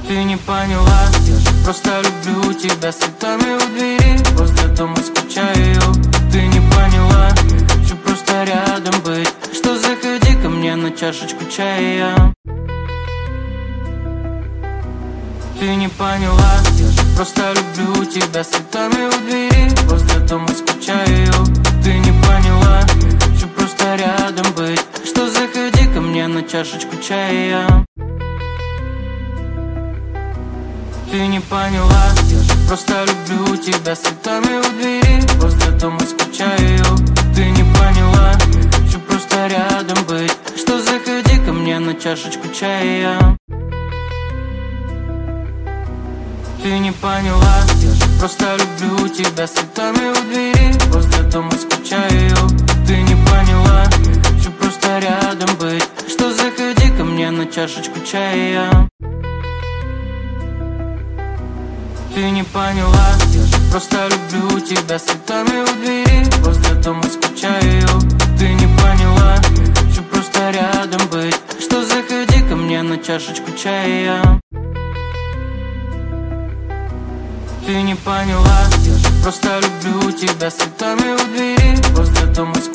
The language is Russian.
Ты не поняла, я же просто люблю тебя. С цветами у двери, возле дома скучаю. Ты не поняла, я хочу просто рядом быть. Так что заходи ко мне на чашечку чая. Ты не поняла, я же просто люблю тебя. С цветами у двери, возле дома скучаю. Ты не поняла, я хочу просто рядом быть. Так что заходи ко мне на чашечку чая. Ты не поняла, я же просто люблю тебя. С цветами у двери, возле дома скучаю. Ты не поняла, я хочу просто рядом быть. Так что заходи ко мне на чашечку чая. Ты не поняла, я же просто люблю тебя. С цветами у двери, возле дома скучаю. Ты не поняла, я хочу просто рядом быть. Так что заходи ко мне на чашечку чая. Ты не поняла, я же просто люблю тебя. С цветами у двери, возле дома скучаю. Ты не поняла, я хочу просто рядом быть. Так что заходи ко мне на чашечку чая. Ты не поняла, я же просто люблю тебя. С цветами у двери, возле дома скучаю.